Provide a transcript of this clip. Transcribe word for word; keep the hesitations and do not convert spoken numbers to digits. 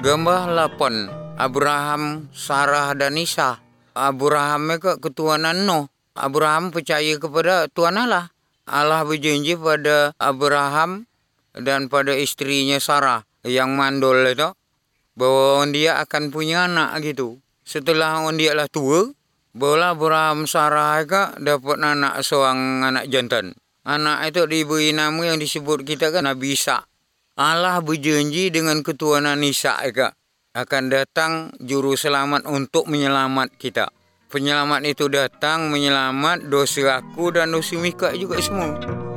Gambar lapan, Abraham, Sarah dan Isa. Abraham ke ketuhanan Nuh. Abraham percaya kepada Tuhan Allah. Allah berjanji pada Abraham dan pada istrinya Sarah yang mandul itu bahawa dia akan punya anak gitu. Setelah dia lah tua, barulah Abraham Sarah ke dapat anak seorang anak jantan. Anak itu diberi nama yang disebut kita kan Nabi Isa. Allah berjanji dengan ketuhanan Isa eka akan datang juru selamat untuk menyelamat kita. Penyelamat itu datang menyelamat dosa aku dan dosa Mika juga semua.